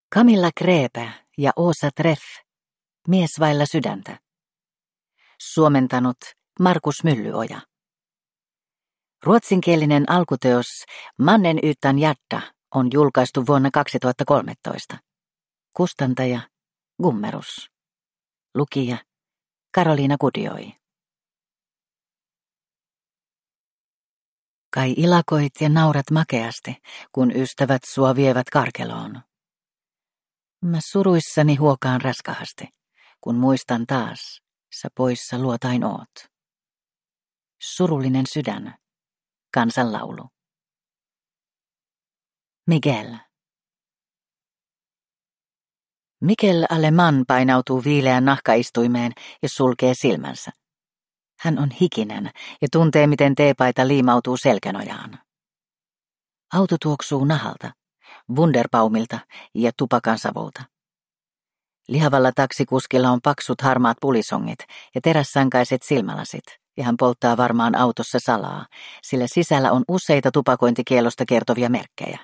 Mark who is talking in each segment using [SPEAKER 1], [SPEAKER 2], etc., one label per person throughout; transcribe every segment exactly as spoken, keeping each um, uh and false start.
[SPEAKER 1] Camilla Kräpä ja Åsa Treff, Mies vailla sydäntä. Suomentanut Markus Myllyoja. Ruotsinkielinen alkuteos Mannen utan hjärta on julkaistu vuonna kaksituhattakolmetoista. Kustantaja Gummerus. Lukija Karoliina Kudioi. Kai ilakoit ja naurat makeasti, kun ystävät sua vievät karkeloon. Mä suruissani huokaan raskahasti, kun muistan taas, sä poissa luotain oot. Surullinen sydän. Kansanlaulu. Miguel. Mikel Aleman painautuu viileään nahkaistuimeen ja sulkee silmänsä. Hän on hikinen ja tuntee, miten teepaita liimautuu selkänojaan. Auto tuoksuu nahalta, Wunderbaumilta ja tupakansavulta. Lihavalla taksikuskilla on paksut harmaat pulisongit ja terässänkaiset silmälasit, ja hän polttaa varmaan autossa salaa, sillä sisällä on useita tupakointikielosta kertovia merkkejä.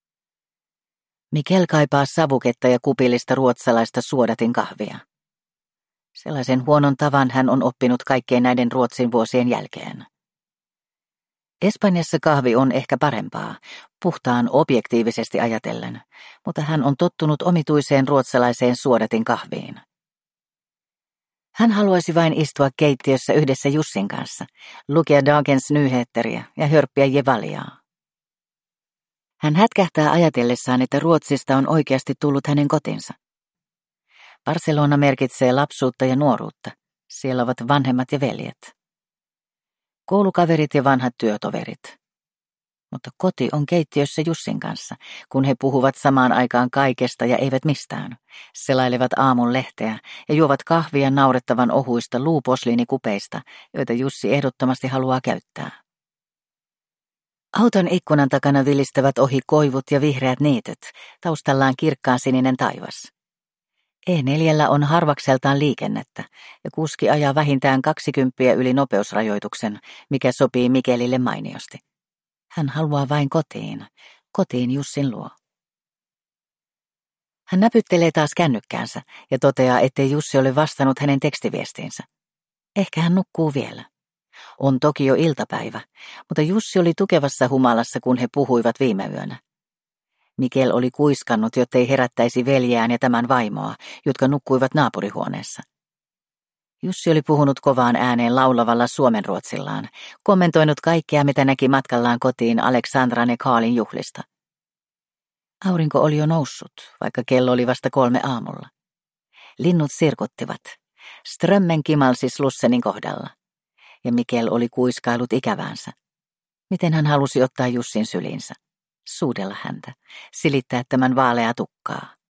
[SPEAKER 1] Mikel kaipaa savuketta ja kupillista ruotsalaista suodatin kahvia. Sellaisen huonon tavan hän on oppinut kaikkien näiden Ruotsin vuosien jälkeen. Espanjassa kahvi on ehkä parempaa, puhtaan objektiivisesti ajatellen, mutta hän on tottunut omituiseen ruotsalaiseen suodatin kahviin. Hän haluaisi vain istua keittiössä yhdessä Jussin kanssa, lukea Dagens Nyheteriä ja hörppiä Jevaliaa. Hän hätkähtää ajatellessaan, että Ruotsista on oikeasti tullut hänen kotinsa. Barcelona merkitsee lapsuutta ja nuoruutta. Siellä ovat vanhemmat ja veljet. Koulukaverit ja vanhat työtoverit. Mutta koti on keittiössä Jussin kanssa, kun he puhuvat samaan aikaan kaikesta ja eivät mistään. Selailevat aamun lehteä ja juovat kahvia naurettavan ohuista luuposliinikupeista, joita Jussi ehdottomasti haluaa käyttää. Auton ikkunan takana vilistävät ohi koivut ja vihreät niityt, taustallaan kirkkaan sininen taivas. E neljä on harvakseltaan liikennettä ja kuski ajaa vähintään kaksikymppiä yli nopeusrajoituksen, mikä sopii Mikelille mainiosti. Hän haluaa vain kotiin, kotiin Jussin luo. Hän näpyttelee taas kännykkäänsä ja toteaa, ettei Jussi ole vastannut hänen tekstiviestiinsä. Ehkä hän nukkuu vielä. On toki jo iltapäivä, mutta Jussi oli tukevassa humalassa, kun he puhuivat viime yönä. Mikel oli kuiskannut, jottei herättäisi veljeään ja tämän vaimoa, jotka nukkuivat naapurihuoneessa. Jussi oli puhunut kovaan ääneen laulavalla suomenruotsillaan, kommentoinut kaikkea, mitä näki matkallaan kotiin Aleksandran ja Karlin juhlista. Aurinko oli jo noussut, vaikka kello oli vasta kolme aamulla. Linnut sirkuttivat. Strömmen kimalsi Slussenin kohdalla. Ja Mikel oli kuiskailut ikäväänsä. Miten hän halusi ottaa Jussin syliinsä? Suudella häntä, silittää tämän vaaleaa tukkaa.